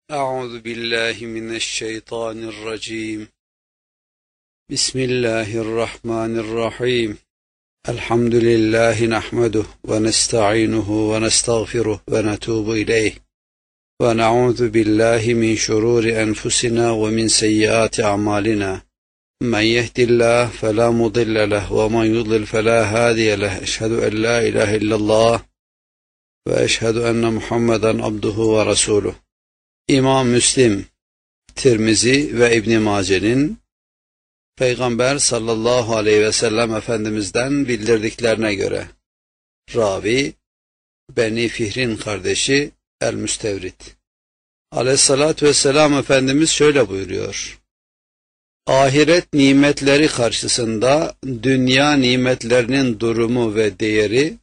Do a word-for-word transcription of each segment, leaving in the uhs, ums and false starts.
أعوذ بالله من الشيطان الرجيم. بسم الله الرحمن الرحيم. الحمد لله نحمده ونستعينه ونستغفره ونتوب إليه ونعوذ بالله من شرور أنفسنا ومن سيئات أعمالنا. من يهد الله فلا مضل له ومن يضلل فلا هادي له. أشهد أن لا إله إلا الله وأشهد أن محمدا عبده ورسوله. İmam Müslim, Tirmizi ve İbn Mace'nin Peygamber sallallahu aleyhi ve sellem Efendimiz'den bildirdiklerine göre ravi Beni Fihr'in kardeşi El-Müstevrit aleyhissalatü vesselam Efendimiz şöyle buyuruyor: ahiret nimetleri karşısında dünya nimetlerinin durumu ve değeri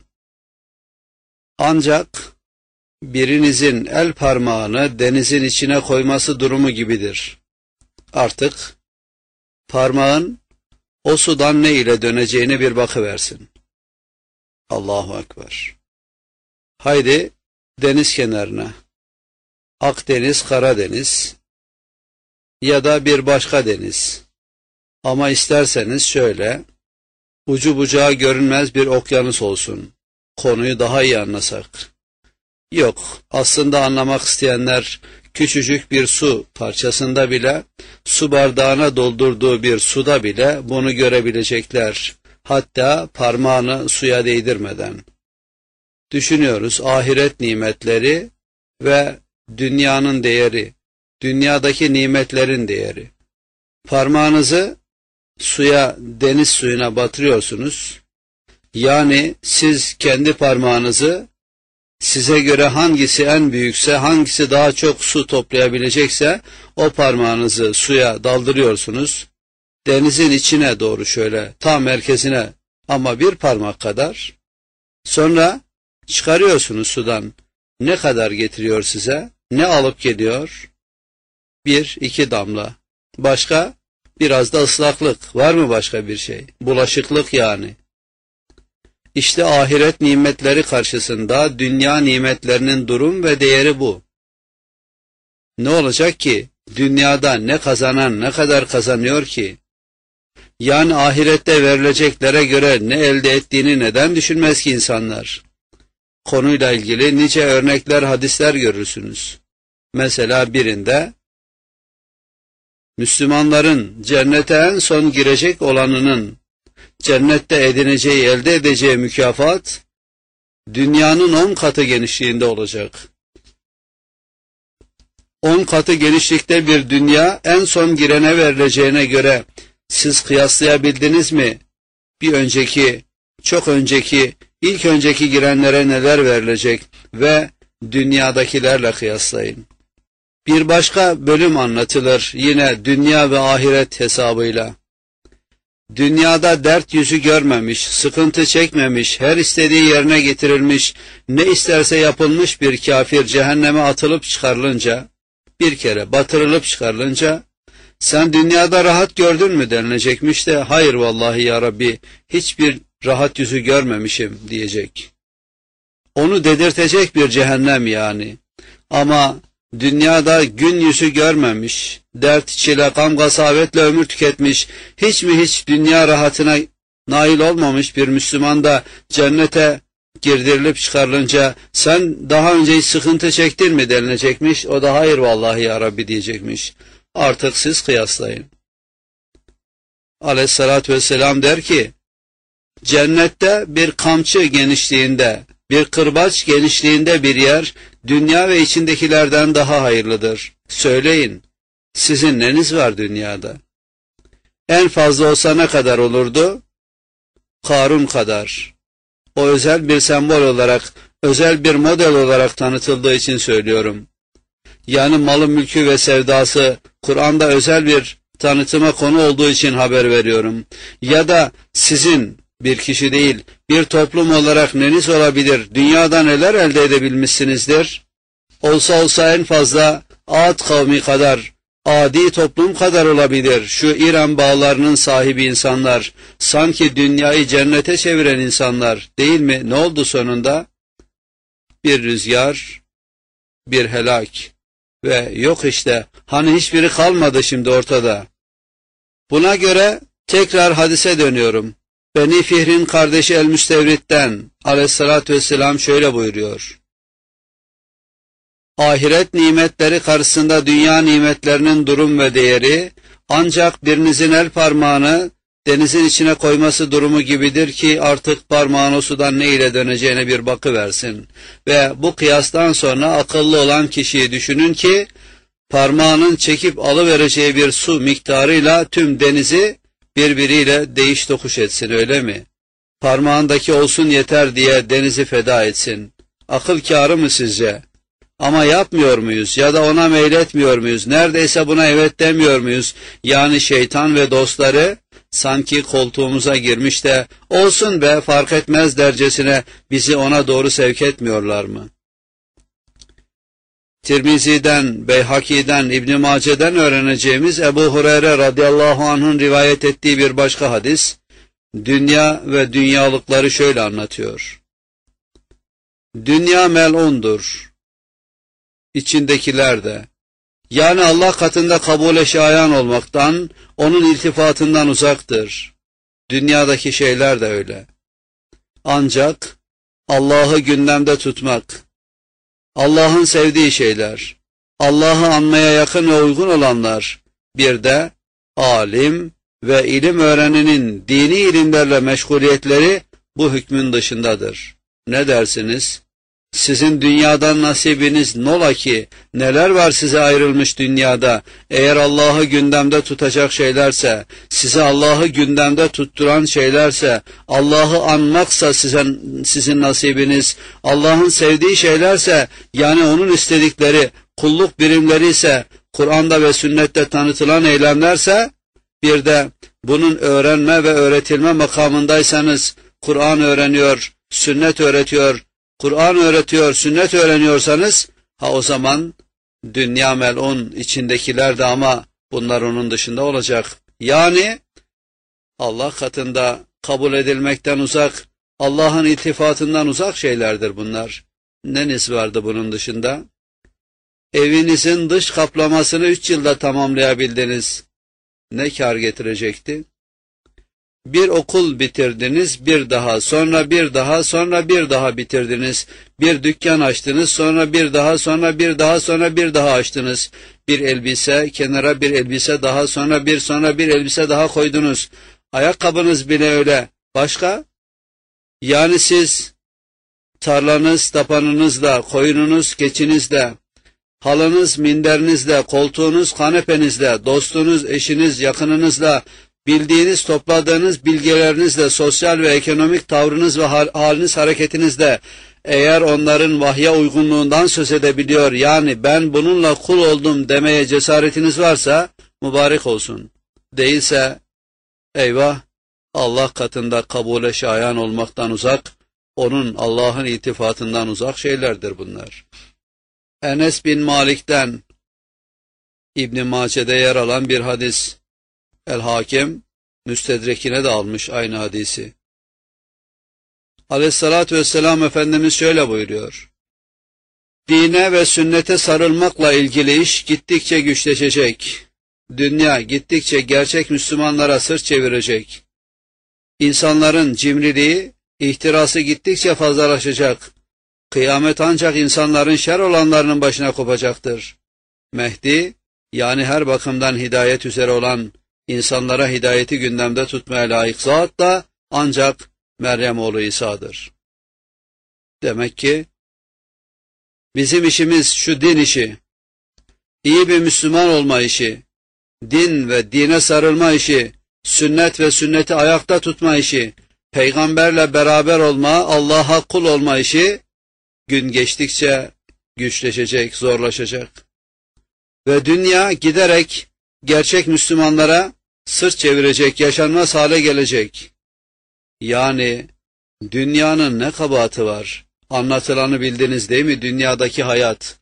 ancak birinizin el parmağını denizin içine koyması durumu gibidir. Artık parmağın o sudan ne ile döneceğine bir bakıversin. Allahu Ekber. Haydi deniz kenarına, Akdeniz, Karadeniz ya da bir başka deniz. Ama isterseniz şöyle, ucu bucağı görünmez bir okyanus olsun. Konuyu daha iyi anlasak. Yok, aslında anlamak isteyenler küçücük bir su parçasında bile, su bardağına doldurduğu bir suda bile bunu görebilecekler. Hatta parmağını suya değdirmeden. Düşünüyoruz ahiret nimetleri ve dünyanın değeri, dünyadaki nimetlerin değeri. Parmağınızı suya, deniz suyuna batırıyorsunuz. Yani siz kendi parmağınızı size göre hangisi en büyükse, hangisi daha çok su toplayabilecekse o parmağınızı suya daldırıyorsunuz. Denizin içine doğru şöyle, tam merkezine ama bir parmak kadar. Sonra çıkarıyorsunuz sudan. Ne kadar getiriyor size? Ne alıp geliyor? Bir, iki damla. Başka? Biraz da ıslaklık. Var mı başka bir şey? Bulaşıklık yani. İşte ahiret nimetleri karşısında dünya nimetlerinin durum ve değeri bu. Ne olacak ki? Dünyada ne kazanan ne kadar kazanıyor ki? Yani ahirette verileceklere göre ne elde ettiğini neden düşünmez ki insanlar? Konuyla ilgili nice örnekler, hadisler görürsünüz. Mesela birinde Müslümanların cennete en son girecek olanının cennette edineceği, elde edeceği mükafat dünyanın on katı genişliğinde olacak. On katı genişlikte bir dünya en son girene verileceğine göre siz kıyaslayabildiniz mi? Bir önceki, çok önceki, ilk önceki girenlere neler verilecek ve dünyadakilerle kıyaslayın. Bir başka bölüm anlatılır yine dünya ve ahiret hesabıyla. Dünyada dert yüzü görmemiş, sıkıntı çekmemiş, her istediği yerine getirilmiş, ne isterse yapılmış bir kafir cehenneme atılıp çıkarılınca, bir kere batırılıp çıkarılınca, sen dünyada rahat gördün mü denilecekmiş de, hayır vallahi ya Rabbi, hiçbir rahat yüzü görmemişim diyecek. Onu dedirtecek bir cehennem yani. Ama dünyada gün yüzü görmemiş, dert, çile, gam, gasavetle ömür tüketmiş, hiç mi hiç dünya rahatına nail olmamış bir Müslüman da cennete girdirilip çıkarılınca sen daha önce hiç sıkıntı çektin mi denilecekmiş, o da hayır vallahi ya Rabbi diyecekmiş. Artık siz kıyaslayın. Aleyhissalatü vesselam der ki, cennette bir kamçı genişliğinde, bir kırbaç genişliğinde bir yer, dünya ve içindekilerden daha hayırlıdır. Söyleyin, sizin neniz var dünyada? En fazla olsa ne kadar olurdu? Karun kadar. O özel bir sembol olarak, özel bir model olarak tanıtıldığı için söylüyorum. Yani malı, mülkü ve sevdası Kur'an'da özel bir tanıtıma konu olduğu için haber veriyorum. Ya da sizin bir kişi değil, bir toplum olarak neniz olabilir? Dünyada neler elde edebilmişsinizdir? Olsa olsa en fazla Ad kavmi kadar, adi toplum kadar olabilir. Şu İran bağlarının sahibi insanlar, sanki dünyayı cennete çeviren insanlar değil mi? Ne oldu sonunda? Bir rüzgar, bir helak. Ve yok işte, hani hiçbiri kalmadı şimdi ortada. Buna göre tekrar hadise dönüyorum. Beni Fihr'in kardeşi El-Müstevrid'den aleyhissalatü vesselam şöyle buyuruyor. Ahiret nimetleri karşısında dünya nimetlerinin durum ve değeri ancak birinizin el parmağını denizin içine koyması durumu gibidir ki artık parmağın o sudan ne ile döneceğine bir bakıversin. Ve bu kıyastan sonra akıllı olan kişiyi düşünün ki parmağının çekip alıvereceği bir su miktarıyla tüm denizi birbiriyle değiş tokuş etsin, öyle mi? Parmağındaki olsun yeter diye denizi feda etsin. Akıl kârı mı sizce? Ama yapmıyor muyuz ya da ona meyletmiyor muyuz? Neredeyse buna evet demiyor muyuz? Yani şeytan ve dostları sanki koltuğumuza girmiş de olsun be fark etmez dercesine bizi ona doğru sevk etmiyorlar mı? Tirmizi'den, Beyhaki'den, İbn Mace'den öğreneceğimiz Ebu Hureyre radıyallahu anh'ın rivayet ettiği bir başka hadis, dünya ve dünyalıkları şöyle anlatıyor. Dünya mel'undur, içindekiler de. Yani Allah katında kabule şayan olmaktan, onun iltifatından uzaktır. Dünyadaki şeyler de öyle. Ancak Allah'ı gündemde tutmak, Allah'ın sevdiği şeyler, Allah'ı anmaya yakın ve uygun olanlar, bir de alim ve ilim öğrenenin dini ilimlerle meşguliyetleri bu hükmün dışındadır. Ne dersiniz? Sizin dünyadan nasibiniz nola ki, neler var size ayrılmış dünyada, eğer Allah'ı gündemde tutacak şeylerse, size Allah'ı gündemde tutturan şeylerse, Allah'ı anmaksa sizin, sizin nasibiniz, Allah'ın sevdiği şeylerse, yani onun istedikleri, kulluk birimleri ise, Kur'an'da ve sünnette tanıtılan eylemlerse, bir de bunun öğrenme ve öğretilme makamındaysanız, Kur'an öğreniyor, sünnet öğretiyor, Kur'an öğretiyor, sünnet öğreniyorsanız, ha o zaman dünya mel'un, içindekiler de ama bunlar onun dışında olacak. Yani Allah katında kabul edilmekten uzak, Allah'ın iltifatından uzak şeylerdir bunlar. Neniz vardı bunun dışında? Evinizin dış kaplamasını üç yılda tamamlayabildiniz. Ne kâr getirecekti? Bir okul bitirdiniz, bir daha, sonra bir daha, sonra bir daha bitirdiniz. Bir dükkan açtınız, sonra bir daha, sonra bir daha, sonra bir daha açtınız. Bir elbise, kenara bir elbise daha, sonra bir, sonra bir elbise daha koydunuz. Ayakkabınız bile öyle. Başka? Yani siz tarlanız, tapanınızla, koyununuz, keçinizle, halınız, minderinizle, koltuğunuz, kanepenizle, dostunuz, eşiniz, yakınınızla, bildiğiniz, topladığınız bilgilerinizle, sosyal ve ekonomik tavrınız ve haliniz, hareketinizle, eğer onların vahye uygunluğundan söz edebiliyor, yani ben bununla kul oldum demeye cesaretiniz varsa, mübarek olsun. Değilse, eyvah, Allah katında kabule şayan olmaktan uzak, onun Allah'ın iltifatından uzak şeylerdir bunlar. Enes bin Malik'ten, İbn Mace'de yer alan bir hadis, El-Hakim, Müstedrekine de almış aynı hadisi. Aleyhissalatü vesselam Efendimiz şöyle buyuruyor. Dine ve sünnete sarılmakla ilgili iş gittikçe güçleşecek. Dünya gittikçe gerçek Müslümanlara sırt çevirecek. İnsanların cimriliği, ihtirası gittikçe fazlalaşacak. Kıyamet ancak insanların şer olanlarının başına kopacaktır. Mehdi, yani her bakımdan hidayet üzere olan, İnsanlara hidayeti gündemde tutmaya layık zat da ancak Meryem oğlu İsa'dır. Demek ki bizim işimiz şu din işi, iyi bir Müslüman olma işi, din ve dine sarılma işi, sünnet ve sünneti ayakta tutma işi, peygamberle beraber olma, Allah'a kul olma işi, gün geçtikçe güçleşecek, zorlaşacak. Ve dünya giderek gerçek Müslümanlara sırt çevirecek, yaşanmaz hale gelecek. Yani dünyanın ne kabahati var? Anlatılanı bildiniz değil mi? Dünyadaki hayat.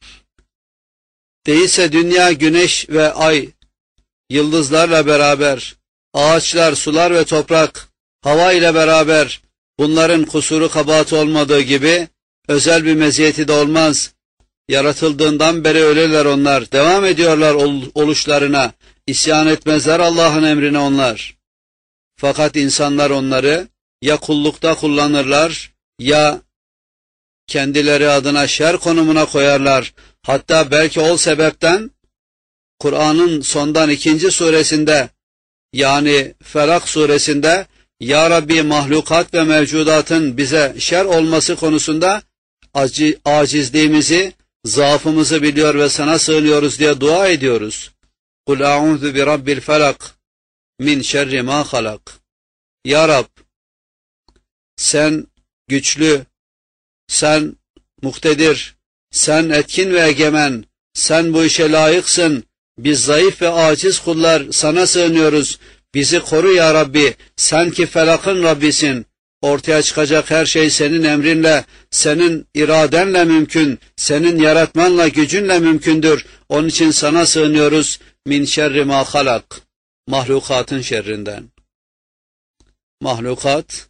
Değilse dünya güneş ve ay, yıldızlarla beraber, ağaçlar, sular ve toprak, hava ile beraber, bunların kusuru kabahati olmadığı gibi, özel bir meziyeti de olmaz. Yaratıldığından beri öyleler onlar. Devam ediyorlar ol, oluşlarına. İsyan etmezler Allah'ın emrine onlar. Fakat insanlar onları ya kullukta kullanırlar ya kendileri adına şer konumuna koyarlar. Hatta belki o sebepten Kur'an'ın sondan ikinci suresinde, yani Felak suresinde, Ya Rabbi mahlukat ve mevcudatın bize şer olması konusunda acizliğimizi, zaafımızı biliyor ve sana sığınıyoruz diye dua ediyoruz. Kul a'udhu bi rabbil felak min şerri ma halak. Ya Rab, sen güçlü, sen muktedir, sen etkin ve egemen, sen bu işe layıksın. Biz zayıf ve aciz kullar sana sığınıyoruz. Bizi koru ya Rabbi, sen ki felakın Rabbisin. Ortaya çıkacak her şey senin emrinle, senin iradenle mümkün, senin yaratmanla, gücünle mümkündür. Onun için sana sığınıyoruz. Min şerri ma halak. Mahlukatın şerrinden. Mahlukat,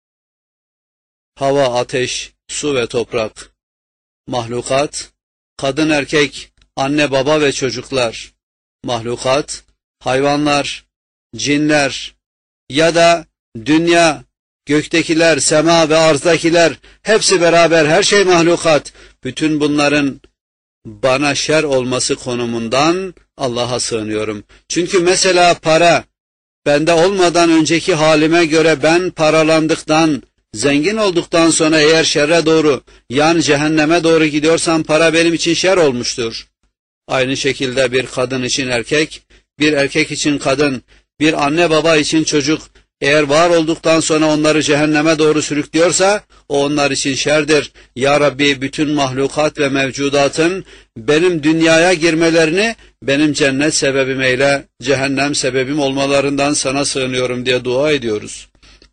hava, ateş, su ve toprak. Mahlukat, kadın, erkek, anne, baba ve çocuklar. Mahlukat, hayvanlar, cinler ya da dünya, göktekiler, sema ve arzdakiler, hepsi beraber, her şey mahlukat. Bütün bunların bana şer olması konumundan Allah'a sığınıyorum. Çünkü mesela para, bende olmadan önceki halime göre ben paralandıktan, zengin olduktan sonra eğer şerre doğru, yani cehenneme doğru gidiyorsam para benim için şer olmuştur. Aynı şekilde bir kadın için erkek, bir erkek için kadın, bir anne baba için çocuk, eğer var olduktan sonra onları cehenneme doğru sürüklüyorsa, o onlar için şerdir. Ya Rabbi, bütün mahlukat ve mevcudatın benim dünyaya girmelerini, benim cennet sebebim eyle, cehennem sebebim olmalarından sana sığınıyorum diye dua ediyoruz.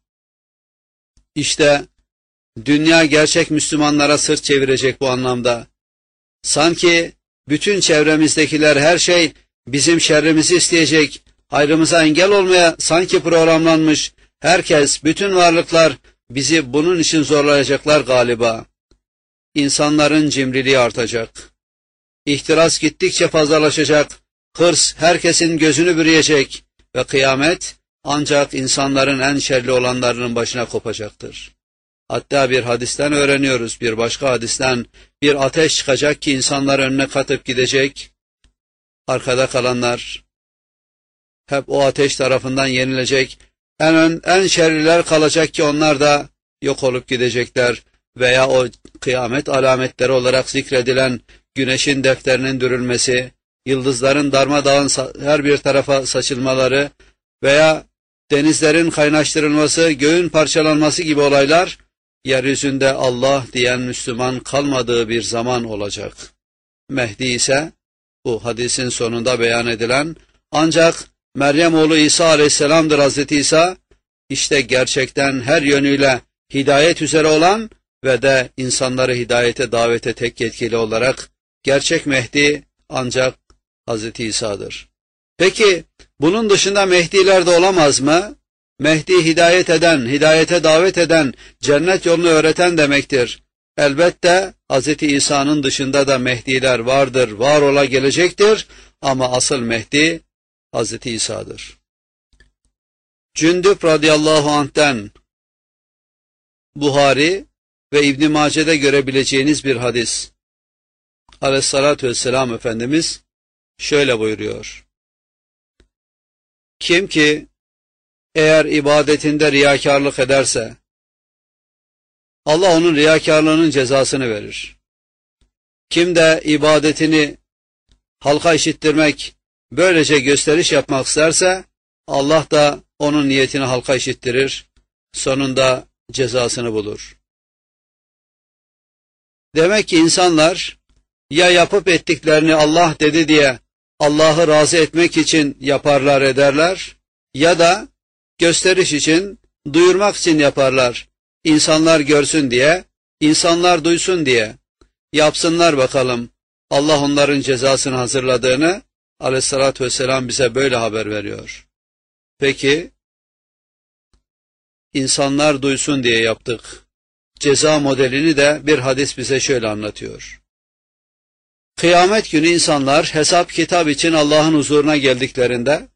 İşte dünya gerçek Müslümanlara sırt çevirecek bu anlamda. Sanki bütün çevremizdekiler, her şey bizim şerrimizi isteyecek, hayrımıza engel olmaya sanki programlanmış. Herkes, bütün varlıklar bizi bunun için zorlayacaklar galiba. İnsanların cimriliği artacak. İhtiras gittikçe fazlalaşacak. Hırs herkesin gözünü bürüyecek ve kıyamet ancak insanların en şerli olanlarının başına kopacaktır. Hatta bir hadisten öğreniyoruz, bir başka hadisten, bir ateş çıkacak ki insanlar önüne katıp gidecek. Arkada kalanlar hep o ateş tarafından yenilecek. En ön, en şerliler kalacak ki onlar da yok olup gidecekler. Veya o kıyamet alametleri olarak zikredilen güneşin defterinin dürülmesi, yıldızların darmadağın her bir tarafa saçılmaları veya denizlerin kaynaştırılması, göğün parçalanması gibi olaylar, yeryüzünde Allah diyen Müslüman kalmadığı bir zaman olacak. Mehdi ise bu hadisin sonunda beyan edilen, ancak Meryem oğlu İsa aleyhisselamdır. Hazreti İsa işte gerçekten her yönüyle hidayet üzere olan ve de insanları hidayete davete tek yetkili olarak gerçek Mehdi ancak Hazreti İsa'dır. Peki bunun dışında Mehdiler de olamaz mı? Mehdi hidayet eden, hidayete davet eden, cennet yolunu öğreten demektir. Elbette Hazreti İsa'nın dışında da Mehdiler vardır, var ola gelecektir ama asıl Mehdi Hazreti İsa'dır. Cündüp radıyallahu anh'ten Buhari ve İbn Mace'de görebileceğiniz bir hadis. Aleyhissalatü vesselam Efendimiz şöyle buyuruyor. Kim ki eğer ibadetinde riyakarlık ederse, Allah onun riyakarlığının cezasını verir. Kim de ibadetini halka işittirmek, böylece gösteriş yapmak isterse, Allah da onun niyetini halka işittirir, sonunda cezasını bulur. Demek ki insanlar ya yapıp ettiklerini Allah dedi diye Allah'ı razı etmek için yaparlar ederler, ya da gösteriş için, duyurmak için yaparlar. İnsanlar görsün diye, insanlar duysun diye. Yapsınlar bakalım. Allah onların cezasını hazırladığını Aleyhissalatü vesselam bize böyle haber veriyor. Peki, insanlar duysun diye yaptık. Ceza modelini de bir hadis bize şöyle anlatıyor. Kıyamet günü insanlar hesap kitap için Allah'ın huzuruna geldiklerinde,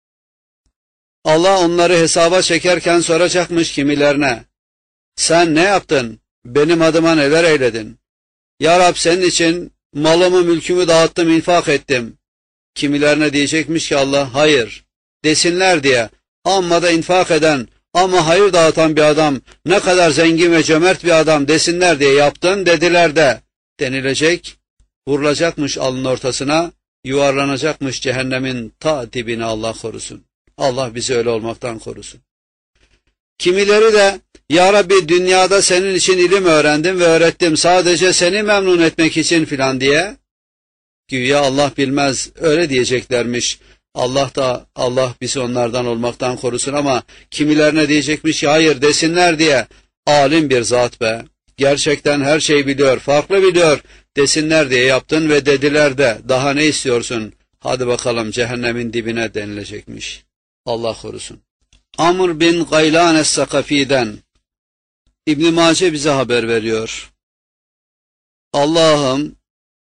Allah onları hesaba çekerken soracakmış kimilerine, sen ne yaptın, benim adıma neler eyledin? Ya Rab, senin için malımı mülkümü dağıttım, infak ettim. Kimilerine diyecekmiş ki Allah, hayır, desinler diye, amma da infak eden, ama hayır dağıtan bir adam, ne kadar zengin ve cömert bir adam desinler diye yaptın dediler de denilecek, vurulacakmış alnın ortasına, yuvarlanacakmış cehennemin ta dibine, Allah korusun. Allah bizi öyle olmaktan korusun. Kimileri de, ya Rabbi dünyada senin için ilim öğrendim ve öğrettim, sadece seni memnun etmek için filan diye, güya Allah bilmez, öyle diyeceklermiş. Allah da, Allah bizi onlardan olmaktan korusun, ama kimilerine diyecekmiş ki hayır desinler diye, alim bir zat be, gerçekten her şeyi biliyor, farklı biliyor desinler diye yaptın ve dediler de daha ne istiyorsun, hadi bakalım cehennemin dibine denilecekmiş. Allah korusun. Amr bin Gaylan es-Sakafi'den İbn Mace bize haber veriyor. Allah'ım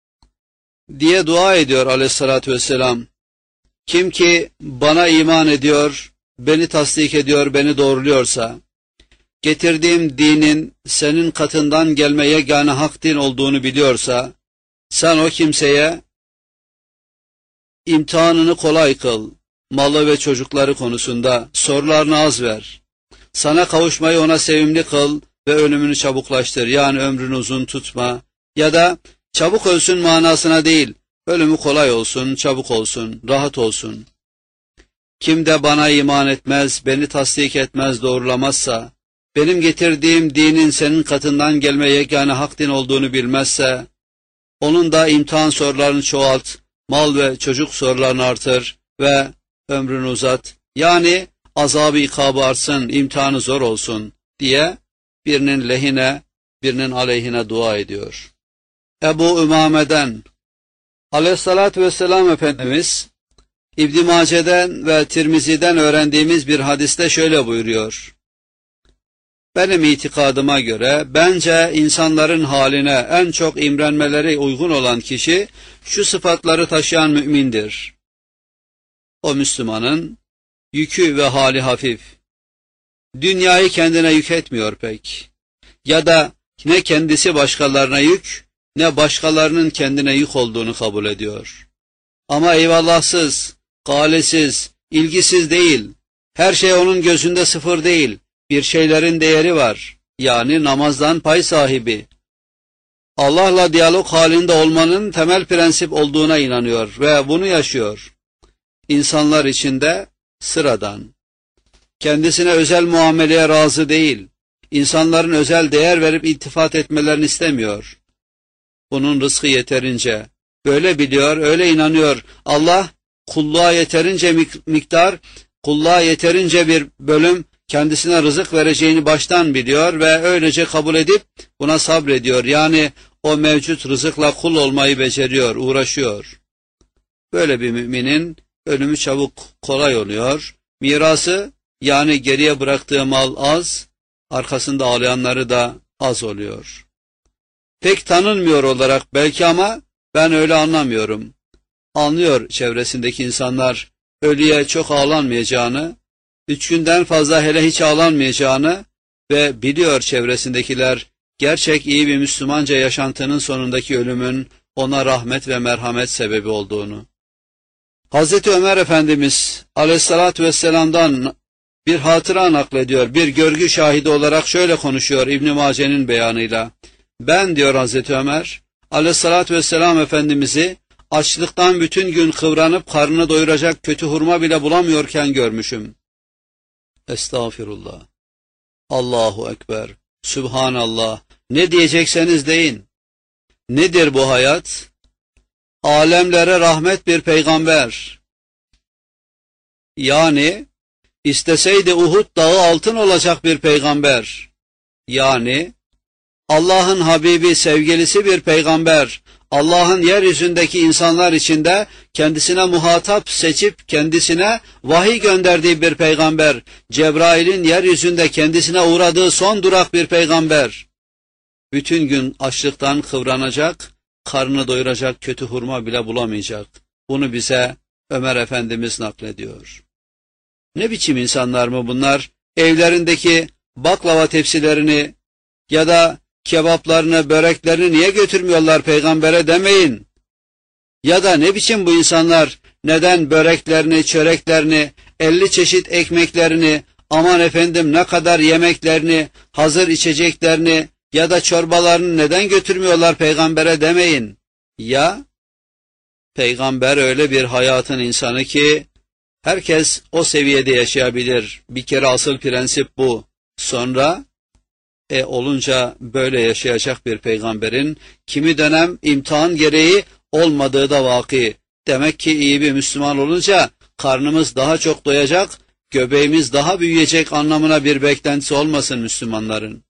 diye dua ediyor aleyhissalatü vesselam. Kim ki bana iman ediyor, beni tasdik ediyor, beni doğruluyorsa, getirdiğim dinin senin katından gelme yegane hak din olduğunu biliyorsa, sen o kimseye imtihanını kolay kıl, malı ve çocukları konusunda sorularını az ver. Sana kavuşmayı ona sevimli kıl ve ölümünü çabuklaştır. Yani ömrünü uzun tutma. Ya da çabuk ölsün manasına değil, ölümü kolay olsun, çabuk olsun, rahat olsun. Kim de bana iman etmez, beni tasdik etmez, doğrulamazsa, benim getirdiğim dinin senin katından gelme yegane hak din olduğunu bilmezse, onun da imtihan sorularını çoğalt, mal ve çocuk sorularını artır ve ömrünü uzat. Yani azabı ikabı artsın, imtihanı zor olsun diye birinin lehine, birinin aleyhine dua ediyor. Ebu Ümame'den aleyhissalatü vesselam Efendimiz, İbn Mace'den ve Tirmizi'den öğrendiğimiz bir hadiste şöyle buyuruyor. Benim itikadıma göre bence insanların haline en çok imrenmeleri uygun olan kişi şu sıfatları taşıyan mümindir. O Müslümanın yükü ve hali hafif. Dünyayı kendine yük etmiyor pek. Ya da ne kendisi başkalarına yük, ne başkalarının kendine yük olduğunu kabul ediyor. Ama eyvallahsız, galesiz, ilgisiz değil. Her şey onun gözünde sıfır değil. Bir şeylerin değeri var. Yani namazdan pay sahibi. Allah'la diyalog halinde olmanın temel prensip olduğuna inanıyor ve bunu yaşıyor. İnsanlar içinde sıradan. Kendisine özel muameleye razı değil. İnsanların özel değer verip iltifat etmelerini istemiyor. Bunun rızkı yeterince. Böyle biliyor, öyle inanıyor. Allah kulluğa yeterince miktar, kulluğa yeterince bir bölüm kendisine rızık vereceğini baştan biliyor ve öylece kabul edip buna sabrediyor. Yani o mevcut rızıkla kul olmayı beceriyor, uğraşıyor. Böyle bir müminin ölümü çabuk, kolay oluyor. Mirası, yani geriye bıraktığı mal az, arkasında ağlayanları da az oluyor. Pek tanınmıyor olarak belki, ama ben öyle anlamıyorum. Anlıyor çevresindeki insanlar ölüye çok ağlanmayacağını, üç günden fazla hele hiç ağlanmayacağını ve biliyor çevresindekiler gerçek iyi bir Müslümanca yaşantının sonundaki ölümün ona rahmet ve merhamet sebebi olduğunu. Hazreti Ömer Efendimiz aleyhissalatü vesselam'dan bir hatıra naklediyor. Bir görgü şahidi olarak şöyle konuşuyor İbn Mace'nin beyanıyla. Ben, diyor Hazreti Ömer, aleyhissalatü vesselam Efendimiz'i açlıktan bütün gün kıvranıp karnını doyuracak kötü hurma bile bulamıyorken görmüşüm. Estağfirullah. Allahu Ekber. Sübhanallah. Ne diyecekseniz deyin. Nedir bu hayat? Alemlere rahmet bir peygamber. Yani isteseydi Uhud dağı altın olacak bir peygamber. Yani Allah'ın Habibi, sevgilisi bir peygamber. Allah'ın yeryüzündeki insanlar içinde kendisine muhatap seçip kendisine vahiy gönderdiği bir peygamber. Cebrail'in yeryüzünde kendisine uğradığı son durak bir peygamber. Bütün gün açlıktan kıvranacak, karnını doyuracak kötü hurma bile bulamayacak. Bunu bize Ömer Efendimiz naklediyor. Ne biçim insanlar mı bunlar? Evlerindeki baklava tepsilerini ya da kebaplarını, böreklerini niye götürmüyorlar peygambere demeyin. Ya da ne biçim bu insanlar, neden böreklerini, çöreklerini, elli çeşit ekmeklerini, aman efendim ne kadar yemeklerini, hazır içeceklerini ya da çorbalarını neden götürmüyorlar peygambere demeyin. Ya, peygamber öyle bir hayatın insanı ki, herkes o seviyede yaşayabilir. Bir kere asıl prensip bu. Sonra, e olunca böyle yaşayacak bir peygamberin, kimi dönem imtihan gereği olmadığı da vaki. Demek ki iyi bir Müslüman olunca, karnımız daha çok doyacak, göbeğimiz daha büyüyecek anlamına bir beklentisi olmasın Müslümanların.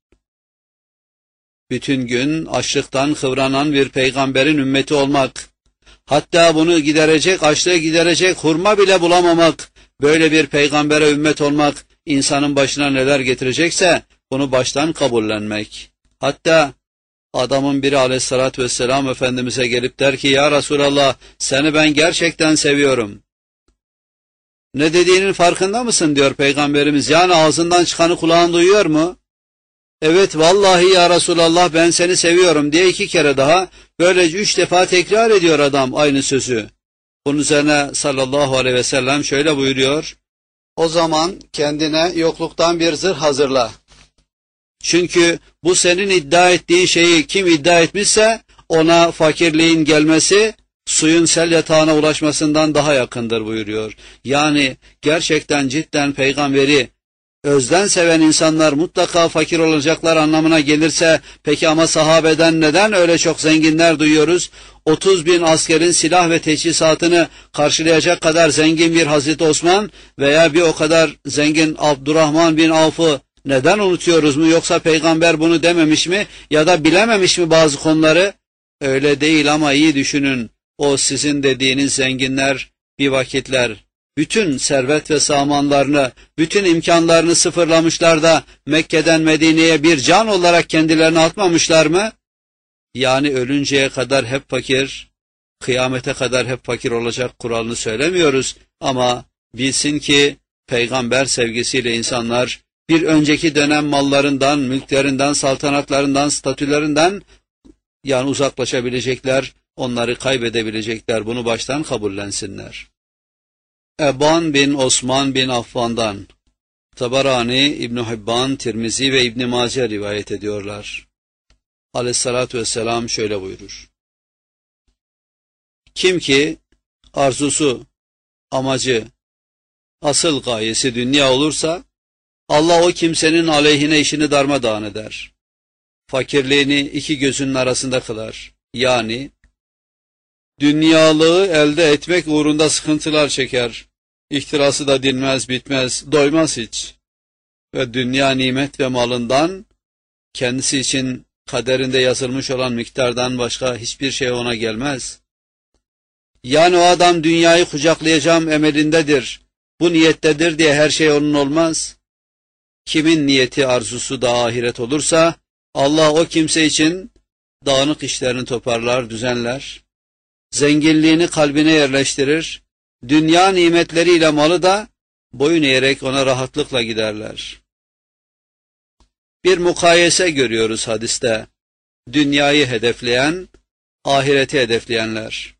Bütün gün açlıktan kıvranan bir peygamberin ümmeti olmak, hatta bunu giderecek, açlığı giderecek hurma bile bulamamak, böyle bir peygambere ümmet olmak, insanın başına neler getirecekse, bunu baştan kabullenmek. Hatta adamın biri aleyhissalatü vesselam Efendimiz'e gelip der ki, ya Resulallah, seni ben gerçekten seviyorum. Ne dediğinin farkında mısın diyor Peygamberimiz. Yani ağzından çıkanı kulağın duyuyor mu? Evet vallahi ya Resulallah ben seni seviyorum diye iki kere daha böylece üç defa tekrar ediyor adam aynı sözü. Bunun üzerine sallallahu aleyhi ve sellem şöyle buyuruyor. O zaman kendine yokluktan bir zırh hazırla. Çünkü bu senin iddia ettiğin şeyi kim iddia etmişse ona fakirliğin gelmesi suyun sel yatağına ulaşmasından daha yakındır buyuruyor. Yani gerçekten cidden peygamberi özden seven insanlar mutlaka fakir olacaklar anlamına gelirse, peki ama sahabeden neden öyle çok zenginler duyuyoruz? otuz bin askerin silah ve teçhizatını karşılayacak kadar zengin bir Hazreti Osman veya bir o kadar zengin Abdurrahman bin Avf'ı neden unutuyoruz mu? Yoksa peygamber bunu dememiş mi? Ya da bilememiş mi bazı konuları? Öyle değil ama iyi düşünün. O sizin dediğiniz zenginler bir vakitler bütün servet ve samanlarını, bütün imkanlarını sıfırlamışlar da Mekke'den Medine'ye bir can olarak kendilerini atmamışlar mı? Yani ölünceye kadar hep fakir, kıyamete kadar hep fakir olacak kuralını söylemiyoruz. Ama bilsin ki peygamber sevgisiyle insanlar bir önceki dönem mallarından, mülklerinden, saltanatlarından, statülerinden yani uzaklaşabilecekler, onları kaybedebilecekler. Bunu baştan kabullensinler. Eban bin Osman bin Affan'dan Tabarani, İbn-i Hibban, Tirmizi ve İbn-i Mace rivayet ediyorlar. Aleyhissalatü vesselam şöyle buyurur. Kim ki arzusu, amacı, asıl gayesi dünya olursa, Allah o kimsenin aleyhine işini darmadağın eder. Fakirliğini iki gözünün arasında kılar. Yani dünyalığı elde etmek uğrunda sıkıntılar çeker. İhtirası da dinmez, bitmez, doymaz hiç. Ve dünya nimet ve malından kendisi için kaderinde yazılmış olan miktardan başka hiçbir şey ona gelmez. Yani o adam dünyayı kucaklayacağım emelindedir, bu niyettedir diye her şey onun olmaz. Kimin niyeti arzusu da ahiret olursa Allah o kimse için dağınık işlerini toparlar, düzenler. Zenginliğini kalbine yerleştirir. Dünya nimetleriyle malı da boyun eğerek ona rahatlıkla giderler. Bir mukayese görüyoruz hadiste. Dünyayı hedefleyen, ahireti hedefleyenler.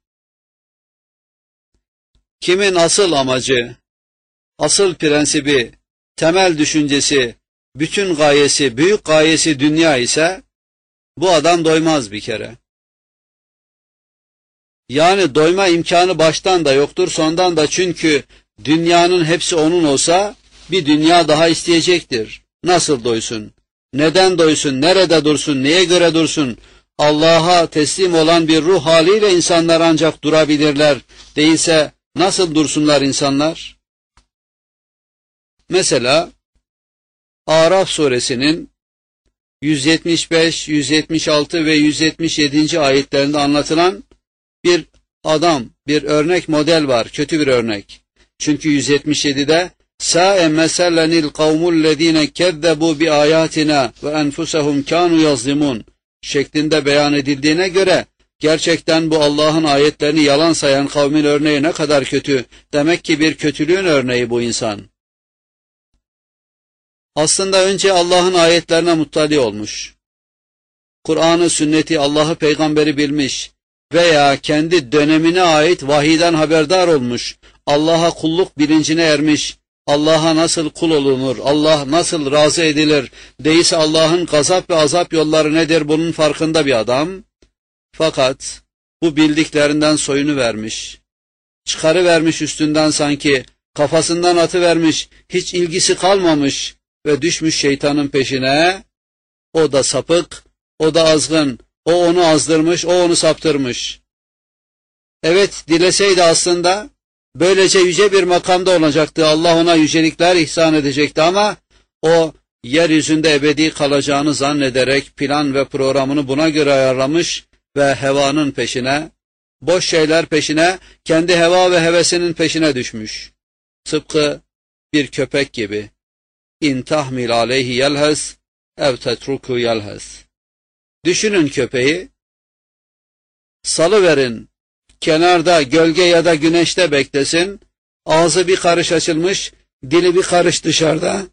Kimin asıl amacı, asıl prensibi, temel düşüncesi, bütün gayesi, büyük gayesi dünya ise, bu adam doymaz bir kere. Yani doyma imkanı baştan da yoktur, sondan da, çünkü dünyanın hepsi onun olsa, bir dünya daha isteyecektir. Nasıl doysun? Neden doysun? Nerede dursun? Neye göre dursun? Allah'a teslim olan bir ruh haliyle insanlar ancak durabilirler. Değilse nasıl dursunlar insanlar? Mesela Araf suresinin yüz yetmiş beş, yüz yetmiş altı ve yüz yetmiş yedinci ayetlerinde anlatılan bir adam, bir örnek model var, kötü bir örnek. Çünkü yüz yetmiş yedide Sâe mesellenil kavmullezîne kezzebu bi âyâtina ve enfusehum kânû yazlimûn şeklinde beyan edildiğine göre Gerçekten bu Allah'ın ayetlerini yalan sayan kavmin örneği ne kadar kötü. Demek ki bir kötülüğün örneği bu insan. Aslında önce Allah'ın ayetlerine muttali olmuş. Kur'an'ı, sünneti, Allah'ı, peygamberi bilmiş veya kendi dönemine ait vahiyden haberdar olmuş. Allah'a kulluk bilincine ermiş. Allah'a nasıl kul olunur, Allah nasıl razı edilir, değilse Allah'ın gazap ve azap yolları nedir bunun farkında bir adam. Fakat bu bildiklerinden soyunu vermiş, çıkarıvermiş üstünden sanki, kafasından atıvermiş, hiç ilgisi kalmamış ve düşmüş şeytanın peşine. O da sapık, o da azgın, o onu azdırmış, o onu saptırmış. Evet, dileseydi aslında böylece yüce bir makamda olacaktı, Allah ona yücelikler ihsan edecekti ama o yeryüzünde ebedi kalacağını zannederek plan ve programını buna göre ayarlamış ve hevanın peşine, boş şeyler peşine, kendi heva ve hevesinin peşine düşmüş. Tıpkı bir köpek gibi. İn tahmil aleyhi yelhez ev tetruku yelhez. Düşünün köpeği, salıverin, kenarda, gölge ya da güneşte beklesin, ağzı bir karış açılmış, dili bir karış dışarıda,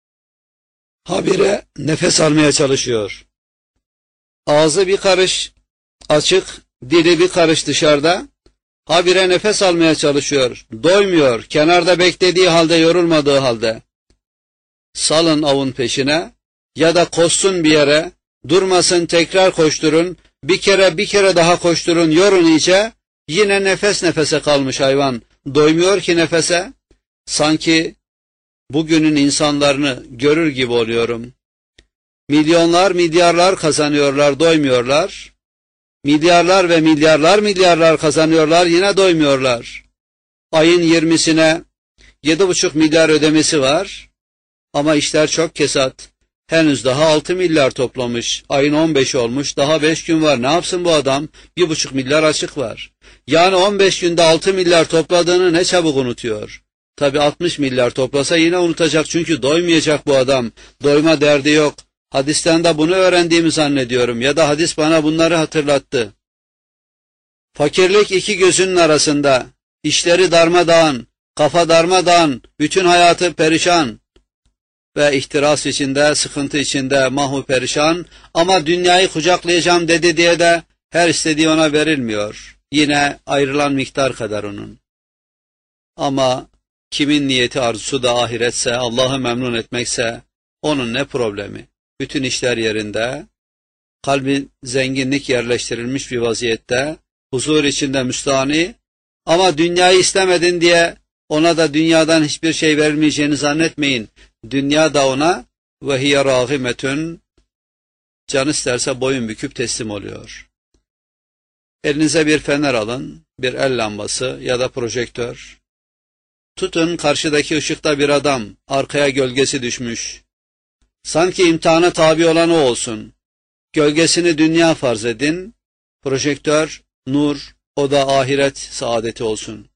habire nefes almaya çalışıyor. Ağzı bir karış açık, dili bir karış dışarıda, habire nefes almaya çalışıyor, doymuyor, kenarda beklediği halde, yorulmadığı halde. Salın avın peşine ya da koşsun bir yere, durmasın, tekrar koşturun, bir kere bir kere daha koşturun, yorun iyice, yine nefes nefese kalmış hayvan, doymuyor ki nefese. Sanki bugünün insanlarını görür gibi oluyorum. Milyonlar milyarlar kazanıyorlar, doymuyorlar. Milyarlar ve milyarlar milyarlar kazanıyorlar, yine doymuyorlar. Ayın yirmisine yedi buçuk milyar ödemesi var ama işler çok kesat. Henüz daha altı milyar toplamış, ayın on beşi olmuş, daha beş gün var. Ne yapsın bu adam? bir buçuk milyar açık var. Yani on beş günde altı milyar topladığını ne çabuk unutuyor. Tabi altmış milyar toplasa yine unutacak, çünkü doymayacak bu adam. Doyma derdi yok. Hadisten de bunu öğrendiğimi zannediyorum ya da hadis bana bunları hatırlattı. Fakirlik iki gözünün arasında, işleri darmadağın, kafa darmadağın, bütün hayatı perişan ve ihtiras içinde, sıkıntı içinde, mahvu perişan, ama dünyayı kucaklayacağım dedi diye de her istediği ona verilmiyor. Yine ayrılan miktar kadar onun. Ama kimin niyeti, arzusu da ahiretse, Allah'ı memnun etmekse, onun ne problemi? Bütün işler yerinde, kalbi zenginlik yerleştirilmiş bir vaziyette, huzur içinde müstahni, ama dünyayı istemedin diye ona da dünyadan hiçbir şey verilmeyeceğini zannetmeyin. Dünya da ona ve hiye râgimetün, can isterse boyun büküp teslim oluyor. Elinize bir fener alın, bir el lambası ya da projektör. Tutun, karşıdaki ışıkta bir adam, arkaya gölgesi düşmüş. Sanki imtihana tabi olan o olsun. Gölgesini dünya farz edin, projektör, nur, o da ahiret saadeti olsun.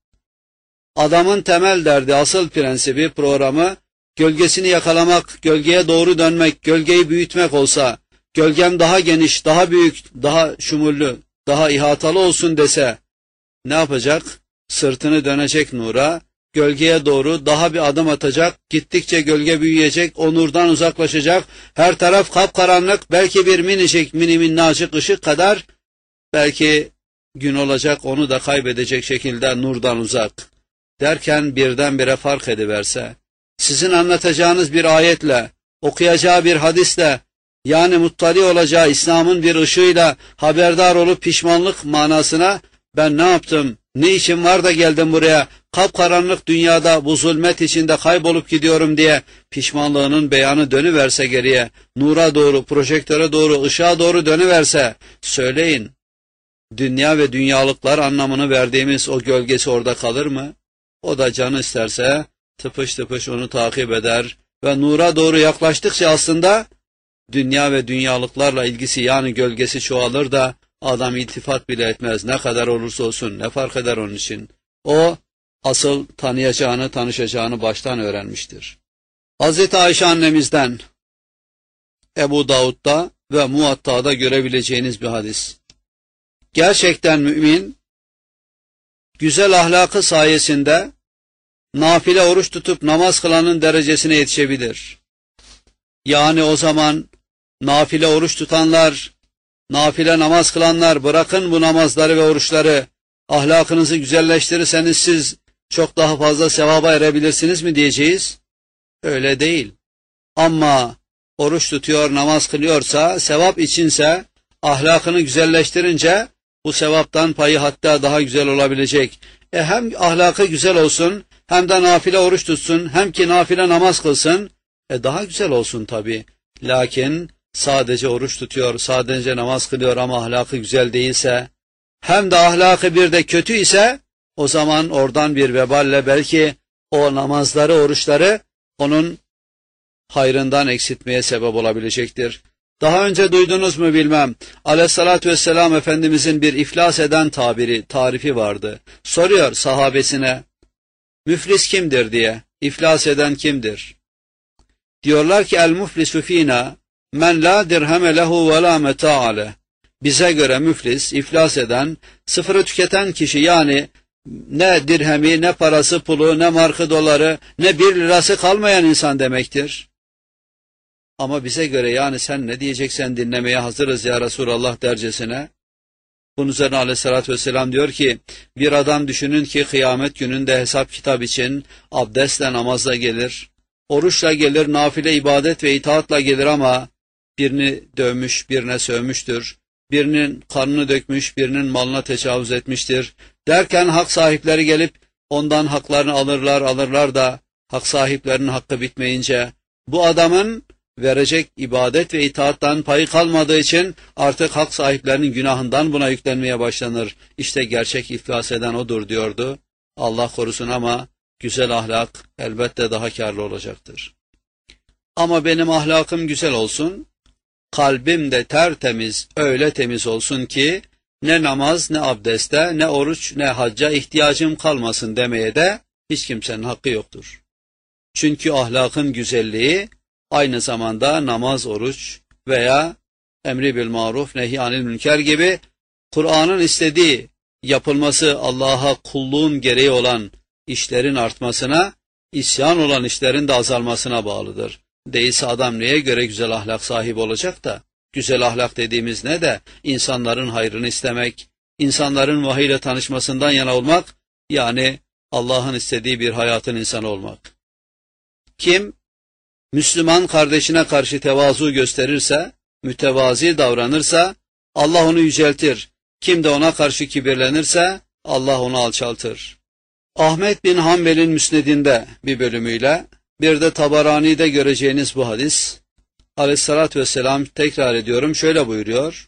Adamın temel derdi, asıl prensibi, programı, gölgesini yakalamak, gölgeye doğru dönmek, gölgeyi büyütmek olsa, gölgem daha geniş, daha büyük, daha şumullü, daha ihatalı olsun dese, ne yapacak? Sırtını dönecek nura, gölgeye doğru daha bir adım atacak, gittikçe gölge büyüyecek, o nurdan uzaklaşacak, her taraf kapkaranlık, belki bir minicik, mini minnacık ışık kadar, belki gün olacak, onu da kaybedecek şekilde nurdan uzak. Derken birdenbire fark ediverse, sizin anlatacağınız bir ayetle, okuyacağı bir hadisle, yani muttali olacağı İslam'ın bir ışığıyla haberdar olup pişmanlık manasına, ben ne yaptım, ne işim var da geldim buraya, kapkaranlık dünyada bu zulmet içinde kaybolup gidiyorum diye pişmanlığının beyanı dönüverse geriye, nura doğru, projektöre doğru, ışığa doğru dönüverse, söyleyin, dünya ve dünyalıklar anlamını verdiğimiz o gölgesi orada kalır mı? O da canı isterse tıpış tıpış onu takip eder ve nura doğru yaklaştıkça aslında dünya ve dünyalıklarla ilgisi, yani gölgesi çoğalır da adam iltifat bile etmez. Ne kadar olursa olsun, ne fark eder onun için? O asıl tanıyacağını, tanışacağını baştan öğrenmiştir. Hazreti Ayşe annemizden Ebu Davud'da ve Muatta'da görebileceğiniz bir hadis. Gerçekten mümin, güzel ahlakı sayesinde nafile oruç tutup namaz kılanın derecesine yetişebilir. Yani o zaman nafile oruç tutanlar, nafile namaz kılanlar, bırakın bu namazları ve oruçları, ahlakınızı güzelleştirirseniz siz çok daha fazla sevaba erebilirsiniz mi diyeceğiz? Öyle değil. Ama oruç tutuyor, namaz kılıyorsa, sevap içinse, ahlakını güzelleştirince bu sevaptan payı hatta daha güzel olabilecek. E hem ahlakı güzel olsun, hem de nafile oruç tutsun, hem ki nafile namaz kılsın, e daha güzel olsun tabii. Lakin sadece oruç tutuyor, sadece namaz kılıyor ama ahlakı güzel değilse, hem de ahlakı bir de kötü ise, o zaman oradan bir veballe belki o namazları, oruçları onun hayrından eksiltmeye sebep olabilecektir. Daha önce duydunuz mu bilmem, Aleyhissalatü vesselam Efendimizin bir iflas eden tabiri, tarifi vardı. Soruyor sahabesine, müflis kimdir diye, iflas eden kimdir? Diyorlar ki, el muflisu fina, men la dirheme lehu ve la meta'ale. Bize göre müflis, iflas eden, sıfırı tüketen kişi, yani ne dirhemi, ne parası, pulu, ne markı doları, ne bir lirası kalmayan insan demektir. Ama bize göre, yani sen ne diyeceksen dinlemeye hazırız ya Resulallah dercesine. Bunun üzerine Aleyhisselatü vesselam diyor ki, bir adam düşünün ki kıyamet gününde hesap kitap için abdestle, namazla gelir, oruçla gelir, nafile ibadet ve itaatla gelir ama birini dövmüş, birine sövmüştür, birinin kanını dökmüş, birinin malına tecavüz etmiştir. Derken hak sahipleri gelip ondan haklarını alırlar, alırlar da hak sahiplerinin hakkı bitmeyince bu adamın verecek ibadet ve itaattan payı kalmadığı için artık hak sahiplerinin günahından buna yüklenmeye başlanır. İşte gerçek iflas eden odur diyordu. Allah korusun ama güzel ahlak elbette daha karlı olacaktır. Ama benim ahlakım güzel olsun, kalbim de tertemiz, öyle temiz olsun ki ne namaz, ne abdeste, ne oruç, ne hacca ihtiyacım kalmasın demeye de hiç kimsenin hakkı yoktur. Çünkü ahlakın güzelliği aynı zamanda namaz, oruç veya emri bil maruf, nehy anil münker gibi Kur'an'ın istediği yapılması, Allah'a kulluğun gereği olan işlerin artmasına, isyan olan işlerin de azalmasına bağlıdır. Değilse adam neye göre güzel ahlak sahibi olacak da? Güzel ahlak dediğimiz ne de? İnsanların hayrını istemek, insanların vahiy ile tanışmasından yana olmak, yani Allah'ın istediği bir hayatın insanı olmak. Kim Müslüman kardeşine karşı tevazu gösterirse, mütevazi davranırsa Allah onu yüceltir. Kim de ona karşı kibirlenirse Allah onu alçaltır. Ahmet bin Hanbel'in müsnedinde bir bölümüyle, bir de Tabarani'de göreceğiniz bu hadis, Aleyhissalatü vesselam, tekrar ediyorum, şöyle buyuruyor.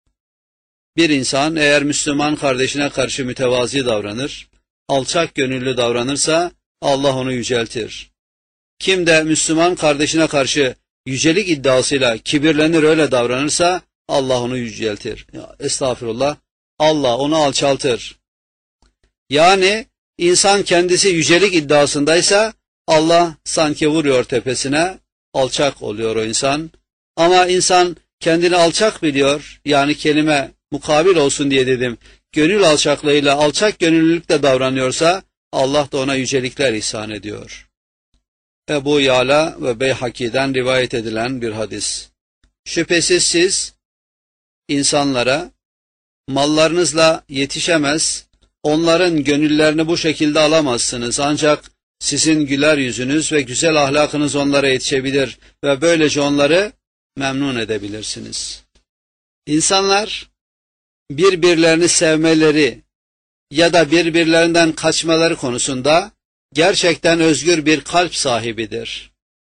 Bir insan eğer Müslüman kardeşine karşı mütevazi davranır, alçak gönüllü davranırsa Allah onu yüceltir. Kim de Müslüman kardeşine karşı yücelik iddiasıyla kibirlenir, öyle davranırsa Allah onu yüceltir. Ya, estağfurullah, Allah onu alçaltır. Yani insan kendisi yücelik iddiasındaysa Allah sanki vuruyor tepesine, alçak oluyor o insan. Ama insan kendini alçak biliyor, yani kelime mukabil olsun diye dedim, gönül alçaklığıyla, alçak gönüllülükle davranıyorsa Allah da ona yücelikler ihsan ediyor. Ebu Yala ve Beyhaki'den rivayet edilen bir hadis. Şüphesiz siz insanlara mallarınızla yetişemez, onların gönüllerini bu şekilde alamazsınız. Ancak sizin güler yüzünüz ve güzel ahlakınız onlara yetişebilir ve böylece onları memnun edebilirsiniz. İnsanlar birbirlerini sevmeleri ya da birbirlerinden kaçmaları konusunda gerçekten özgür bir kalp sahibidir.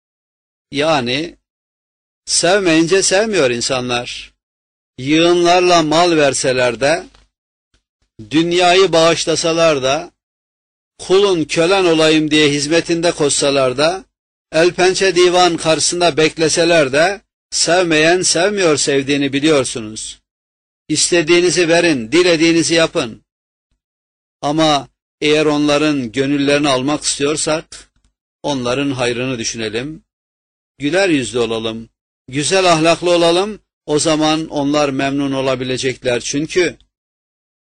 Yani sevmeyince sevmiyor insanlar. Yığınlarla mal verseler de, dünyayı bağışlasalar da, kulun kölen olayım diye hizmetinde koşsalar da, el pençe divan karşısında bekleseler de, sevmeyen sevmiyor, sevdiğini biliyorsunuz. İstediğinizi verin, dilediğinizi yapın. Ama eğer onların gönüllerini almak istiyorsak, onların hayrını düşünelim, güler yüzlü olalım, güzel ahlaklı olalım, o zaman onlar memnun olabilecekler. Çünkü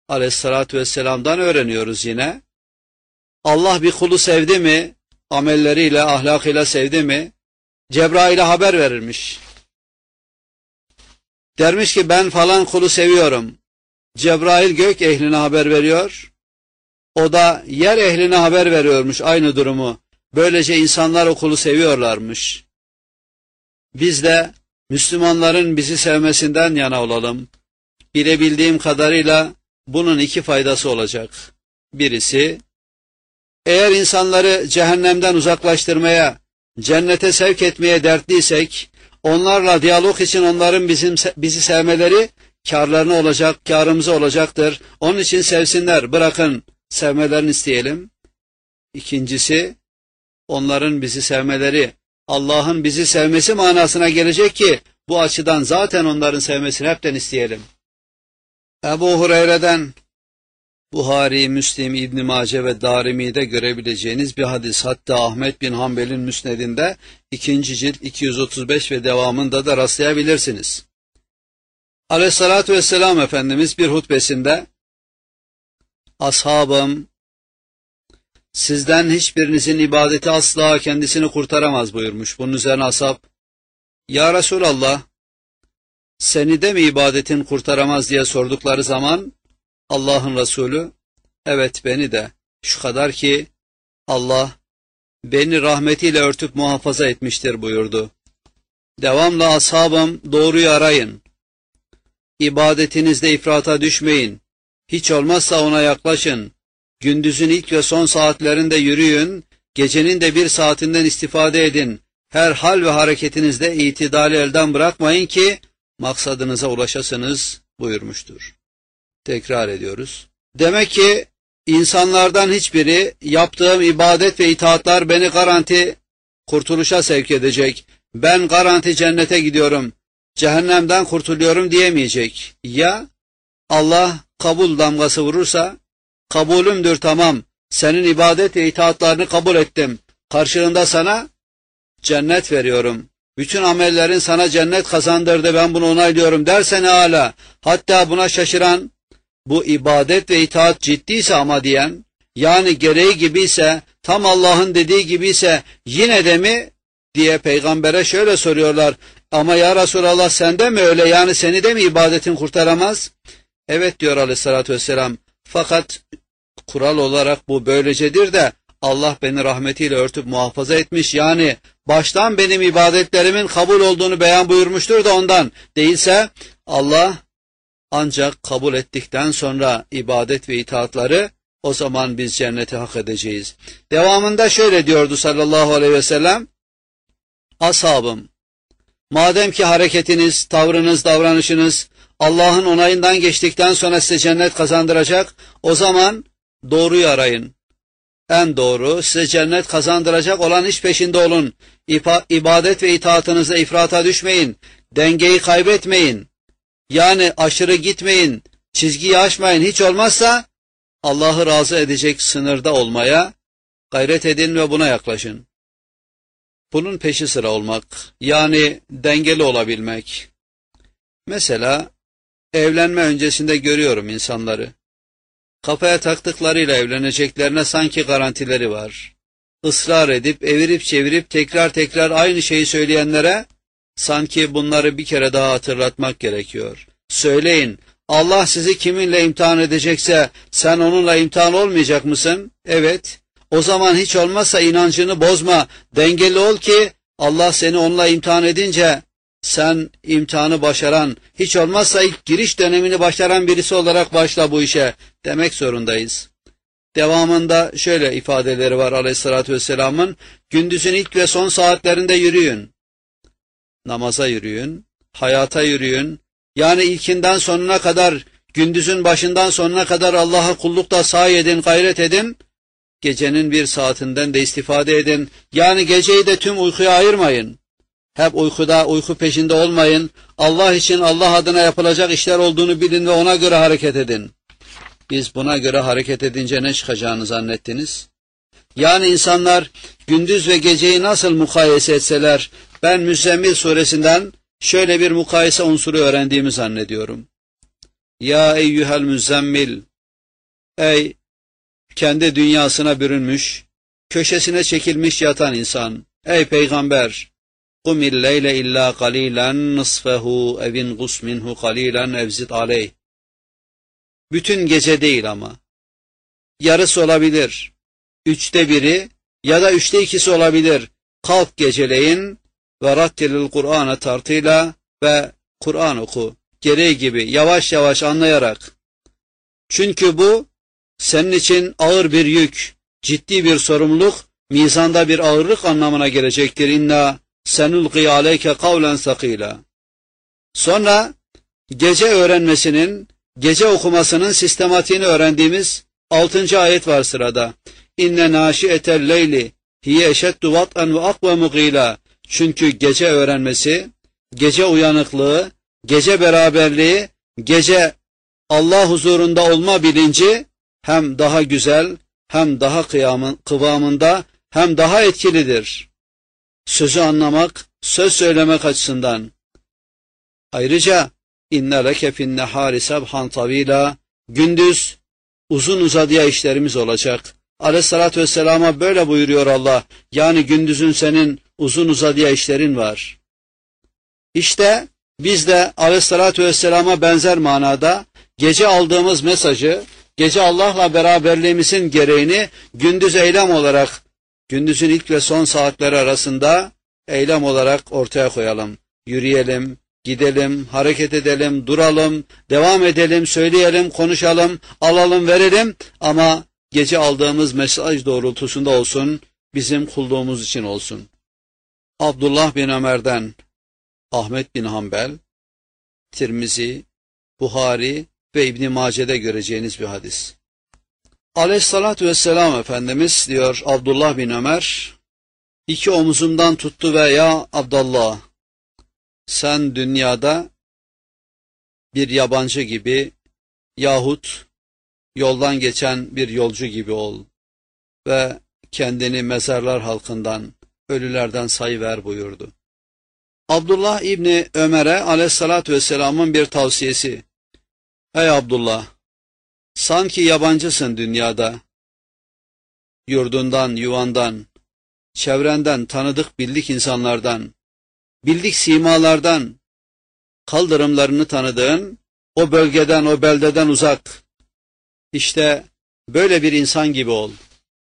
Aleyhissalatü vesselam'dan öğreniyoruz yine. Allah bir kulu sevdi mi, amelleriyle, ahlakıyla sevdi mi, Cebrail'e haber verirmiş. Dermiş ki ben falan kulu seviyorum. Cebrail gök ehline haber veriyor. O da yer ehline haber veriyormuş aynı durumu. Böylece insanlar o kulu seviyorlarmış. Biz de Müslümanların bizi sevmesinden yana olalım. Bilebildiğim kadarıyla bunun iki faydası olacak. Birisi, eğer insanları cehennemden uzaklaştırmaya, cennete sevk etmeye dertliysek, onlarla diyalog için onların bizim bizi sevmeleri kârlarına olacak, kârımıza olacaktır. Onun için sevsinler, bırakın sevmelerini isteyelim. İkincisi, onların bizi sevmeleri, Allah'ın bizi sevmesi manasına gelecek ki, bu açıdan zaten onların sevmesini hepten isteyelim. Ebu Hureyre'den, Buhari, Müslim, İbn-i Mace ve Darimi'de görebileceğiniz bir hadis. Hatta Ahmet bin Hanbel'in müsnedinde ikinci cilt iki yüz otuz beş ve devamında da rastlayabilirsiniz. Aleyhissalatü vesselam Efendimiz bir hutbesinde, ashabım, sizden hiçbirinizin ibadeti asla kendisini kurtaramaz buyurmuş. Bunun üzerine ashab, ya Resulallah, seni de mi ibadetin kurtaramaz diye sordukları zaman, Allah'ın Resulü, evet beni de, şu kadar ki Allah beni rahmetiyle örtüp muhafaza etmiştir buyurdu. Devamla ashabım doğruyu arayın, ibadetinizde ifrata düşmeyin, hiç olmazsa ona yaklaşın, gündüzün ilk ve son saatlerinde yürüyün, gecenin de bir saatinden istifade edin, her hal ve hareketinizde itidali elden bırakmayın ki maksadınıza ulaşasınız buyurmuştur. Tekrar ediyoruz. Demek ki insanlardan hiçbiri yaptığım ibadet ve itaatlar beni garanti kurtuluşa sevk edecek, ben garanti cennete gidiyorum, cehennemden kurtuluyorum diyemeyecek. Ya Allah kabul damgası vurursa, kabulümdür tamam, senin ibadet ve itaatlarını kabul ettim, karşılığında sana cennet veriyorum, bütün amellerin sana cennet kazandırdı, ben bunu onaylıyorum derse ne âlâ. Hatta buna şaşıran, bu ibadet ve itaat ciddiyse ama diyen, yani gereği gibiyse, tam Allah'ın dediği gibiyse yine de mi diye peygambere şöyle soruyorlar, ama ya Resulallah sende mi öyle, yani seni de mi ibadetin kurtaramaz? Evet diyor aleyhissalatü vesselam, fakat kural olarak bu böylecedir de Allah beni rahmetiyle örtüp muhafaza etmiş, yani baştan benim ibadetlerimin kabul olduğunu beyan buyurmuştur da ondan, değilse Allah ancak kabul ettikten sonra ibadet ve itaatları, o zaman biz cenneti hak edeceğiz. Devamında şöyle diyordu sallallahu aleyhi ve sellem, ashabım, madem ki hareketiniz, tavrınız, davranışınız Allah'ın onayından geçtikten sonra size cennet kazandıracak, o zaman doğruyu arayın. En doğru, size cennet kazandıracak olan iş peşinde olun. İbadet ve itaatınızda ifrata düşmeyin, dengeyi kaybetmeyin. Yani aşırı gitmeyin, çizgiyi aşmayın, hiç olmazsa Allah'ı razı edecek sınırda olmaya gayret edin ve buna yaklaşın. Bunun peşi sıra olmak, yani dengeli olabilmek. Mesela evlenme öncesinde görüyorum insanları. Kafaya taktıklarıyla evleneceklerine sanki garantileri var. Israr edip, evirip çevirip tekrar tekrar aynı şeyi söyleyenlere, sanki bunları bir kere daha hatırlatmak gerekiyor. Söyleyin, Allah sizi kiminle imtihan edecekse sen onunla imtihan olmayacak mısın? Evet. O zaman hiç olmazsa inancını bozma, dengeli ol ki Allah seni onunla imtihan edince sen imtihanı başaran, hiç olmazsa ilk giriş dönemini başaran birisi olarak başla bu işe demek zorundayız. Devamında şöyle ifadeleri var aleyhissalatü vesselamın, gündüzün ilk ve son saatlerinde yürüyün. Namaza yürüyün, hayata yürüyün, yani ilkinden sonuna kadar, gündüzün başından sonuna kadar Allah'a kullukta sahi edin, gayret edin, gecenin bir saatinden de istifade edin, yani geceyi de tüm uykuya ayırmayın. Hep uykuda, uyku peşinde olmayın, Allah için, Allah adına yapılacak işler olduğunu bilin ve ona göre hareket edin. Biz buna göre hareket edince ne çıkacağını zannettiniz? Yani insanlar gündüz ve geceyi nasıl mukayese etseler, ben Müzzemmil suresinden şöyle bir mukayese unsuru öğrendiğimi zannediyorum. Ya eyyuhel müzzemmil, Ey kendi dünyasına bürünmüş, köşesine çekilmiş yatan insan! Ey peygamber! قُمِ اللَّيْلَ إِلَّا قَلِيلًا نِصْفَهُ اَوْ اِنْقُصْ مِنْهُ قَلِيلًا اَوْ زِدْ عَلَيْهِ. Bütün gece değil ama. Yarısı olabilir. Üçte biri ya da üçte ikisi olabilir. Kalk geceleyin ve rattilil Kur'an'a tartıyla ve Kur'an oku. Gereği gibi yavaş yavaş anlayarak. Çünkü bu senin için ağır bir yük, ciddi bir sorumluluk, mizanda bir ağırlık anlamına gelecektir. İnna senulqi aleyke kavlen sakila. Sonra gece öğrenmesinin, gece okumasının sistematiğini öğrendiğimiz altıncı ayet var sırada. İnne naşiyetel leyli hiye eşeddu vat'an ve akvamu gîlâ. Çünkü gece öğrenmesi, gece uyanıklığı, gece beraberliği, gece Allah huzurunda olma bilinci hem daha güzel, hem daha kıyamın, kıvamında, hem daha etkilidir. Sözü anlamak, söz söylemek açısından. Ayrıca inne leke finnehâri sebhan tavîlâ, gündüz uzun uzadıya işlerimiz olacak. Aleyhissalatü vesselama böyle buyuruyor Allah. Yani gündüzün senin uzun uzadıya işlerin var. İşte biz de Aleyhissalatü vesselama benzer manada gece aldığımız mesajı, gece Allah'la beraberliğimizin gereğini gündüz eylem olarak, gündüzün ilk ve son saatleri arasında eylem olarak ortaya koyalım. Yürüyelim, gidelim, hareket edelim, duralım, devam edelim, söyleyelim, konuşalım, alalım, verelim ama gece aldığımız mesaj doğrultusunda olsun, bizim kulluğumuz için olsun. Abdullah bin Ömer'den Ahmet bin Hanbel, Tirmizi, Buhari ve İbn-i Mace'de göreceğiniz bir hadis. Aleyhissalatü vesselam Efendimiz diyor Abdullah bin Ömer, iki omuzumdan tuttu ve ya Abdullah, sen dünyada bir yabancı gibi yahut yoldan geçen bir yolcu gibi ol ve kendini mezarlar halkından, ölülerden sayıver buyurdu. Abdullah İbni Ömer'e Aleyhissalatü vesselamın bir tavsiyesi. Ey Abdullah! Sanki yabancısın dünyada. Yurdundan, yuvandan, çevrenden, tanıdık bildik insanlardan, bildik simalardan, kaldırımlarını tanıdığın, o bölgeden, o beldeden uzak. İşte böyle bir insan gibi ol.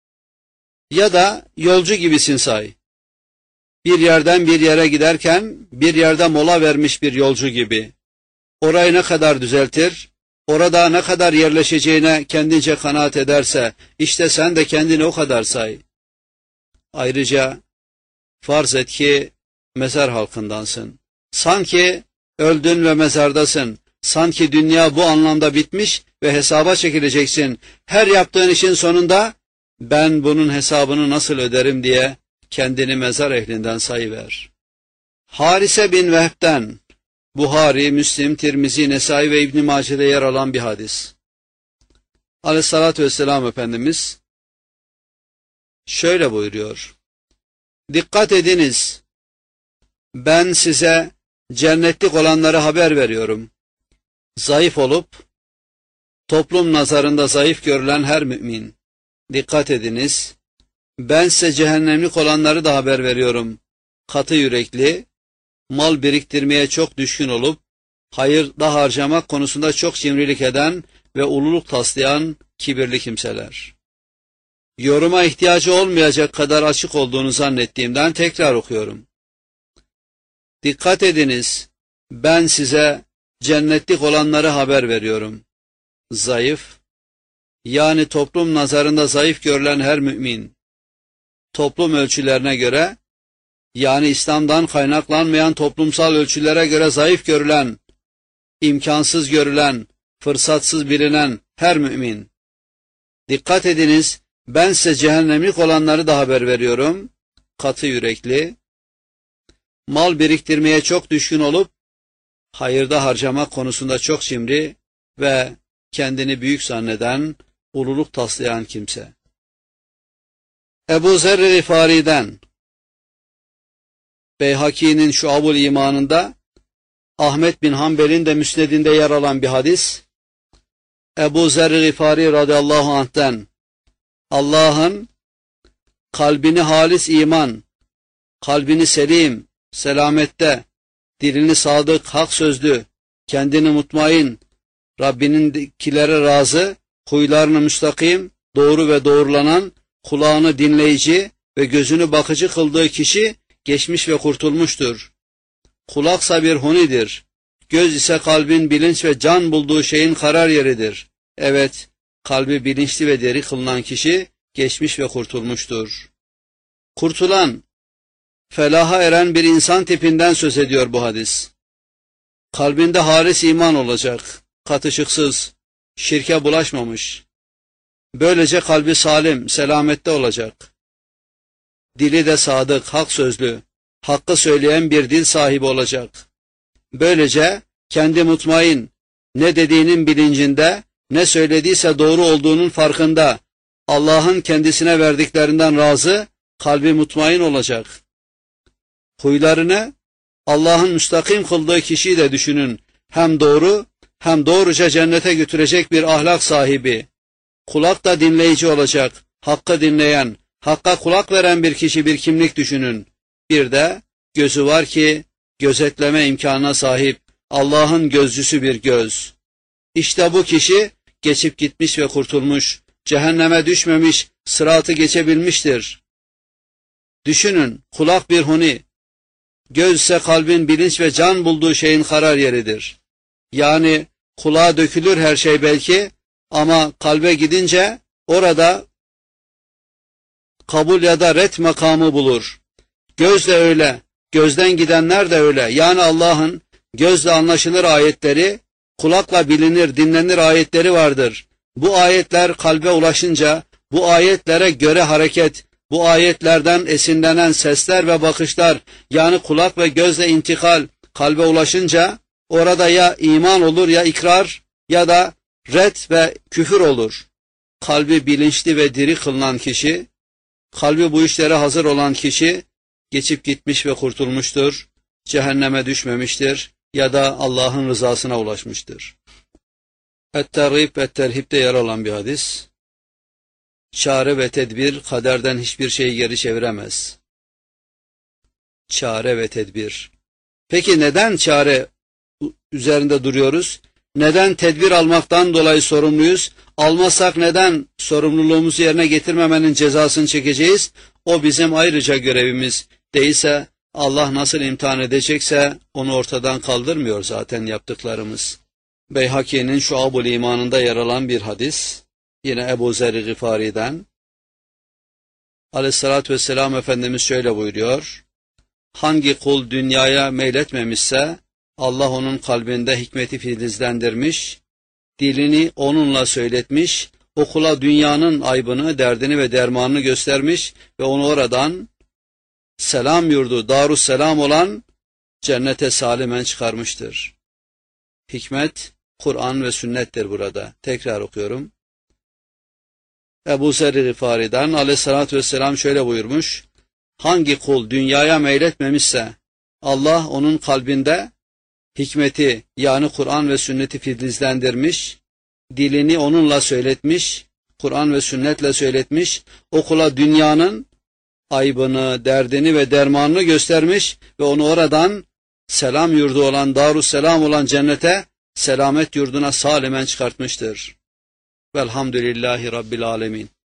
Ya da yolcu gibisin say. Bir yerden bir yere giderken, bir yerde mola vermiş bir yolcu gibi. Orayı ne kadar düzeltir, orada ne kadar yerleşeceğine kendince kanaat ederse, işte sen de kendini o kadar say. Ayrıca farz et ki mezar halkındansın. Sanki öldün ve mezardasın. Sanki dünya bu anlamda bitmiş ve hesaba çekileceksin. Her yaptığın işin sonunda ben bunun hesabını nasıl öderim diye kendini mezar ehlinden sayıver. Harise bin Vehb'den Buhari, Müslim, Tirmizi, Nesai ve İbn-i Mace'de yer alan bir hadis. Aleyhissalatü vesselam Efendimiz şöyle buyuruyor. Dikkat ediniz, ben size cennetlik olanları haber veriyorum. Zayıf olup, toplum nazarında zayıf görülen her mümin. Dikkat ediniz, ben size cehennemlik olanları da haber veriyorum. Katı yürekli, mal biriktirmeye çok düşkün olup, hayırda harcamak konusunda çok cimrilik eden ve ululuk taslayan kibirli kimseler. Yoruma ihtiyacı olmayacak kadar açık olduğunu zannettiğimden tekrar okuyorum. Dikkat ediniz, ben size cennetlik olanları haber veriyorum. Zayıf, yani toplum nazarında zayıf görülen her mümin, toplum ölçülerine göre, yani İslam'dan kaynaklanmayan toplumsal ölçülere göre zayıf görülen, imkansız görülen, fırsatsız bilinen her mümin. Dikkat ediniz, ben size cehennemlik olanları da haber veriyorum. Katı yürekli, mal biriktirmeye çok düşkün olup, hayırda harcamak konusunda çok cimri ve kendini büyük zanneden, ululuk taslayan kimse. Ebu Zer Gıfari'den Beyhaki'nin Şuab-ül İman'ında, Ahmet bin Hanbel'in de Müsned'inde yer alan bir hadis. Ebu Zer Gıfari radıyallahu anh'ten Allah'ın kalbini halis iman, kalbini selim, selamette, dilini sadık, hak sözlü, kendini mutmain, Rabbininkilere razı, huylarını müstakim, doğru ve doğrulanan, kulağını dinleyici ve gözünü bakıcı kıldığı kişi geçmiş ve kurtulmuştur. Kulaksa bir hunidir. Göz ise kalbin bilinç ve can bulduğu şeyin karar yeridir. Evet, kalbi bilinçli ve deri kılınan kişi geçmiş ve kurtulmuştur. Kurtulan, felaha eren bir insan tipinden söz ediyor bu hadis. Kalbinde halis iman olacak, katışıksız, şirke bulaşmamış. Böylece kalbi salim, selamette olacak. Dili de sadık, hak sözlü, hakkı söyleyen bir dil sahibi olacak. Böylece kendi mutmain, ne dediğinin bilincinde, ne söylediyse doğru olduğunun farkında, Allah'ın kendisine verdiklerinden razı, kalbi mutmain olacak. Huylarını Allah'ın müstakim kıldığı kişiyi de düşünün. Hem doğru, hem doğruca cennete götürecek bir ahlak sahibi. Kulak da dinleyici olacak, hakkı dinleyen, hakka kulak veren bir kişi, bir kimlik düşünün. Bir de gözü var ki gözetleme imkanına sahip, Allah'ın gözcüsü bir göz. İşte bu kişi geçip gitmiş ve kurtulmuş, cehenneme düşmemiş, sıratı geçebilmiştir. Düşünün, kulak bir huni, göz ise kalbin bilinç ve can bulduğu şeyin karar yeridir. Yani kulağa dökülür her şey belki, ama kalbe gidince orada kabul ya da ret makamı bulur. Göz de öyle, gözden gidenler de öyle. Yani Allah'ın gözle anlaşılır ayetleri, kulakla bilinir, dinlenir ayetleri vardır. Bu ayetler kalbe ulaşınca, bu ayetlere göre hareket, bu ayetlerden esinlenen sesler ve bakışlar, yani kulak ve gözle intikal kalbe ulaşınca, orada ya iman olur, ya ikrar, ya da ret ve küfür olur. Kalbi bilinçli ve diri kılınan kişi, kalbi bu işlere hazır olan kişi, geçip gitmiş ve kurtulmuştur, cehenneme düşmemiştir ya da Allah'ın rızasına ulaşmıştır. Et-Tergib ve Terhib'de yer alan bir hadis. Çare ve tedbir kaderden hiçbir şeyi geri çeviremez. Çare ve tedbir. Peki neden çare üzerinde duruyoruz? Neden tedbir almaktan dolayı sorumluyuz? Almazsak neden sorumluluğumuzu yerine getirmemenin cezasını çekeceğiz? O bizim ayrıca görevimiz. Değilse Allah nasıl imtihan edecekse onu ortadan kaldırmıyor zaten yaptıklarımız. Beyhaki'nin Şuab-ül İman'ında yer alan bir hadis. Yine Ebu Zer Gıfari'den. Aleyhissalatü vesselam Efendimiz şöyle buyuruyor. Hangi kul dünyaya meyletmemişse Allah onun kalbinde hikmeti filizlendirmiş, dilini onunla söyletmiş, o kula dünyanın aybını, derdini ve dermanını göstermiş ve onu oradan selam yurdu, Darusselam olan cennete salimen çıkarmıştır. Hikmet, Kur'an ve sünnettir burada. Tekrar okuyorum. Ebu Zer Gıfari'den Aleyhisselatü vesselam şöyle buyurmuş. Hangi kul dünyaya meyletmemişse Allah onun kalbinde hikmeti, yani Kur'an ve sünneti filizlendirmiş, dilini onunla söyletmiş, Kur'an ve sünnetle söyletmiş, o kula dünyanın aybını, derdini ve dermanını göstermiş ve onu oradan selam yurdu olan, Darusselam olan cennete, selamet yurduna salimen çıkartmıştır. Velhamdülillahi Rabbil Alemin.